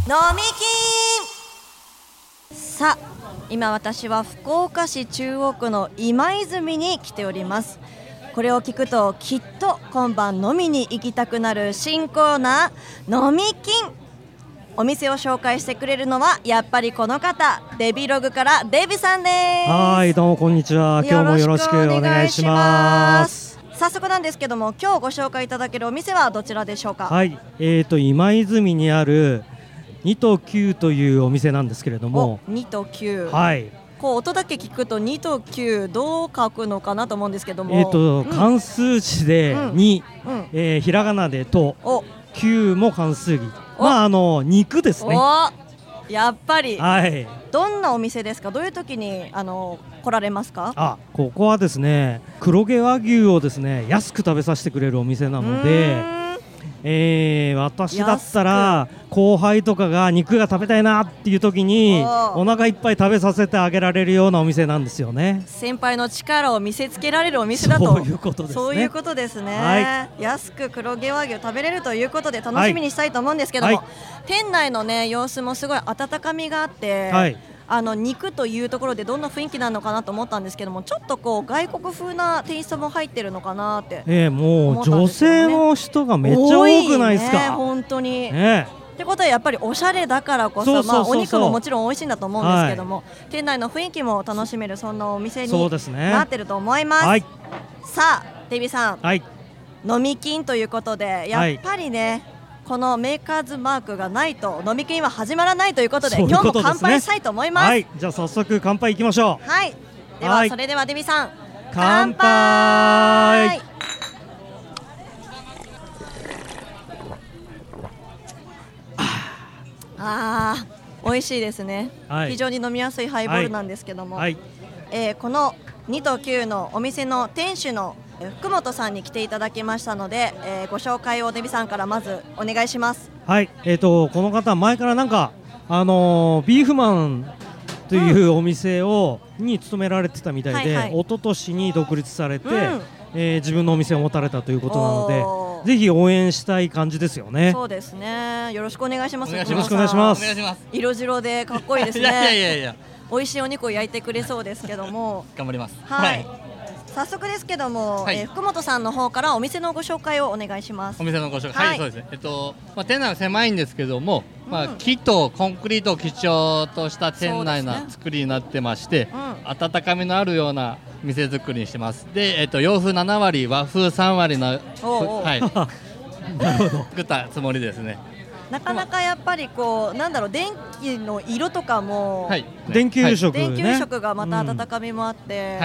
飲み金。さあ、今私は福岡市中央区の今泉に来ております。これを聞くときっと今晩飲みに行きたくなる新コーナー飲み金。お店を紹介してくれるのはやっぱりこの方、デビログからデビさんです。 はい、どうもこんにちは。今日もよろしくお願いします。 早速なんですけども、今日ご紹介いただけるお店はどちらでしょうか。 はい、今泉にある2と9というお店なんですけれども、 2と9、 はい、 こう音だけ聞くと2と9どう書くのかなと思うんですけども、 漢数字で2、ひらがなでと、9も漢数字、肉ですね。 やっぱり、 はい、 どんなお店ですか。どういう時に来られますか。 ここはですね、黒毛和牛をですね安く食べさせてくれるお店なので、私だったら後輩とかが肉が食べたいなっていう時にお腹いっぱい食べさせてあげられるようなお店なんですよね。 先輩の力を見せつけられるお店だと。 そういうことですね。 そういうことですね、 はい、 安く黒毛和牛食べれるということで楽しみにしたいと思うんですけども、店内のね様子もすごい温かみがあって、肉というところでどんな雰囲気なのかなと思ったんですけども、ちょっとこう外国風なテイストも入ってるのかなって、 もう女性の人がめっちゃ多くないですか。 本当に、ってことはやっぱりおしゃれだからこそ、お肉ももちろん美味しいんだと思うんですけども、店内の雰囲気も楽しめるそんなお店になってると思います。さあデビさん、飲み金ということでやっぱりね、このメーカーズマークがないと飲み金は始まらないということで、今日も乾杯したいと思います。 じゃあ早速乾杯いきましょう。 ではそれではデビさん、 乾杯。 美味しいですね、非常に飲みやすいハイボールなんですけども、この2と9のお店の店主の福本さんに来ていただきましたので、ご紹介をデビさんからまずお願いします。 この方前からなんかビーフマンというお店に勤められてたみたいで、一昨年に独立されて、自分のお店を持たれたということなので、ぜひ応援したい感じですよね。 そうですね、よろしくお願いします。 よろしくお願いします。 色白でかっこいいですね。 いや美味しいお肉を焼いてくれそうですけども頑張ります。 早速ですけども、福本さんの方からお店のご紹介をお願いします。 お店のご紹介、そうですね。店内は狭いんですけども、木とコンクリートを基調とした店内な作りになってまして、温かみのあるような店作りにしてます。で、洋風7割和風3割の作ったつもりですね。 なかなかやっぱりこうなんだろう、電気の色とかも、 電球色がまた温かみもあって、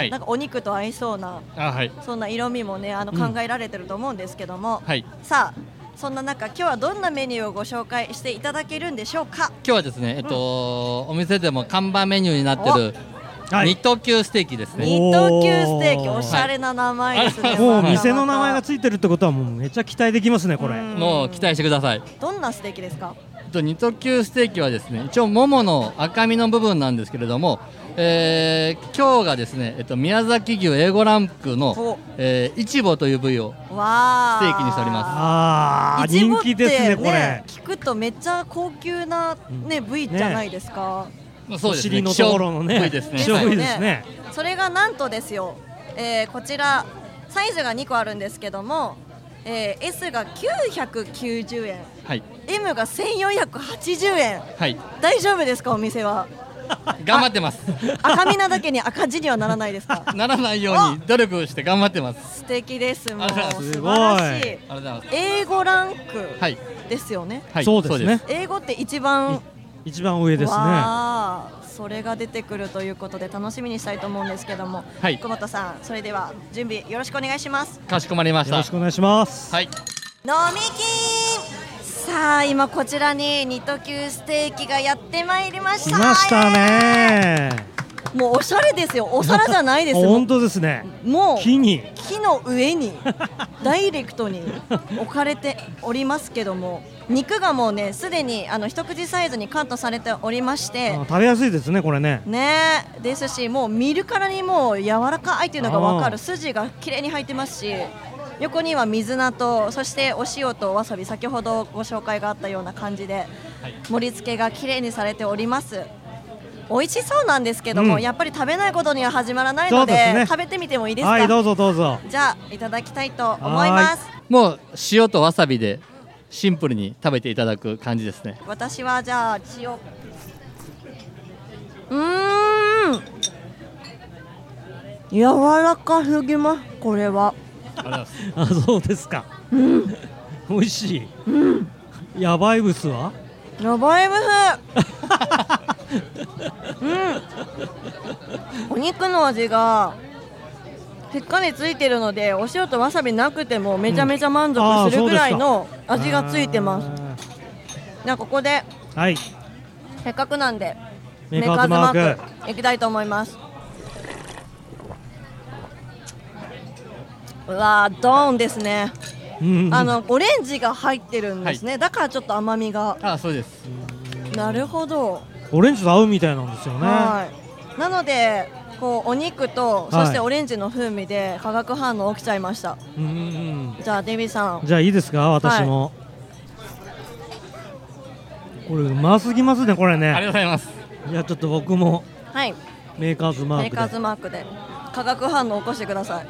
なんかお肉と合いそうな、そんな色味もね考えられてると思うんですけども、さあそんな中、今日はどんなメニューをご紹介していただけるんでしょうか。 今日はですね、お店でも看板メニューになってる2と9ステーキですね。 2と9ステーキ、おしゃれな名前ですね。 もう店の名前がついてるってことはもうめっちゃ期待できますね。これもう期待してください。 どんなステーキですか。 2と9ステーキはですね、一応ももの赤身の部分なんですけれども、今日がですね、宮崎牛 A5 ランクのイチボという部位をステーキにしております。 人気ですね。これ聞くとめっちゃ高級な部位じゃないですか。 そうですね、 のところのね、希少部位ですね。 それがなんとですよ、こちらサイズが2個あるんですけども、S が990円、M が1480円、大丈夫ですか。お店は頑張ってます。 赤身なだけに赤字にはならないですか。 ならないように努力して頑張ってます。 素敵です。もう素晴らしい。英語ランクですよね。 そうですね。 英語って一番上ですね。 それが出てくるということで楽しみにしたいと思うんですけども、福本さん、それでは準備よろしくお願いします。 かしこまりました。 よろしくお願いします。 飲み金。さあ今こちらに2と9ステーキがやってまいりました。 来ましたね。 もうおしゃれですよ。お皿じゃないですよ。 本当ですね。 もう木の上にダイレクトに置かれておりますけども、肉がもうねすでに一口サイズにカットされておりまして、 食べやすいですね。これねですし、もう見るからにもう柔らかいというのが分かる。筋が綺麗に入ってますし、横には水菜とそしてお塩とわさび、先ほどご紹介があったような感じで盛り付けが綺麗にされております。美味しそうなんですけども、やっぱり食べないことには始まらないので、食べてみてもいいですか？ はい、どうぞどうぞ。 じゃあいただきたいと思います。 もう塩とわさびでシンプルに食べていただく感じですね。 私はじゃあ塩。柔らかすぎます。これは。 あ、そうですか。美味しい。やばいブスは？ やばいブス。お肉の味がしっかりついてるので、お塩とわさびなくてもめちゃめちゃ満足するぐらいの味がついてます。じゃあここで、せっかくなんでメーカーズマークいきたいと思います。うわー、ドーンですね。オレンジが入ってるんですね。だからちょっと甘みが。 そうです。 なるほど。 オレンジと合うみたいなんですよね。 なのでこうお肉とそしてオレンジの風味で化学反応起きちゃいました。じゃあデビさん。 じゃあいいですか、私も。これうますぎますね、これね。 ありがとうございます。 いや、ちょっと僕もメーカーズマークで化学反応起こしてください。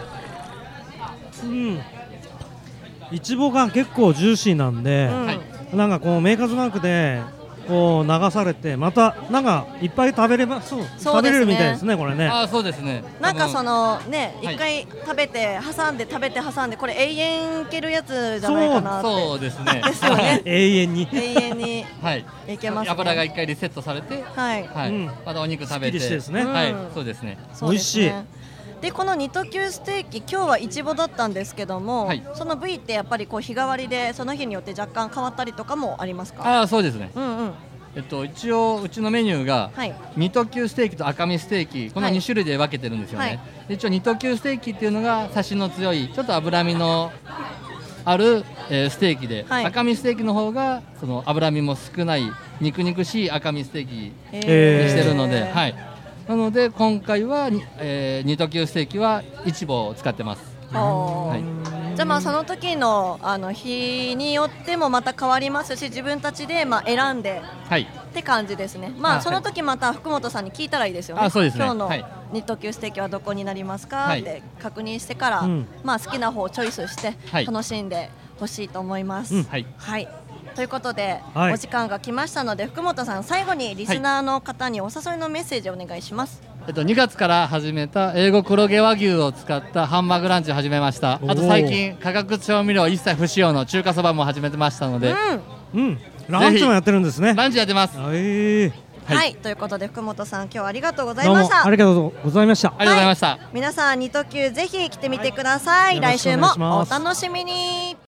いちごが結構ジューシーなんで、なんかこうメーカーズマークでこう流されて、またなんかいっぱい食べれるみたいですね、これね。 そうですね。 なんかそのね、一回食べて挟んでこれ永遠いけるやつじゃないかなって。 そうですね。 ですよね。 永遠にいけますね。 油が一回リセットされて、またお肉食べて、そうですね。 美味しい。 でこのニト級ステーキ、今日はいちぼだったんですけども、その部位ってやっぱりこう日替わりでその日によって若干変わったりとかもありますか？ そうですね。一応うちのメニューがニト級ステーキと赤身ステーキ、この2種類で分けてるんですよね。一応ニト級ステーキっていうのがサシの強いちょっと脂身のあるステーキで、赤身ステーキの方がその脂身も少ない肉々しい赤身ステーキにしてるので、なので今回はニト級ステーキはイチボを使ってます。じゃあまあその時の日によってもまた変わりますし、自分たちで選んでって感じですね。その時また福本さんに聞いたらいいですよね。今日のニト級ステーキはどこになりますかって確認してから、好きな方をチョイスして楽しんでほしいと思います。ということで、お時間が来ましたので、福本さん最後にリスナーの方にお誘いのメッセージをお願いします。 2月から始めた英語黒毛和牛を使ったハンバーグランチを始めました。あと最近化学調味料一切不使用の中華そばも始めてましたので、 ランチもやってるんですね。 ランチやってます。 ということで福本さん、今日はありがとうございました。 ありがとうございました。 皆さんニト級ぜひ来てみてください。来週もお楽しみに。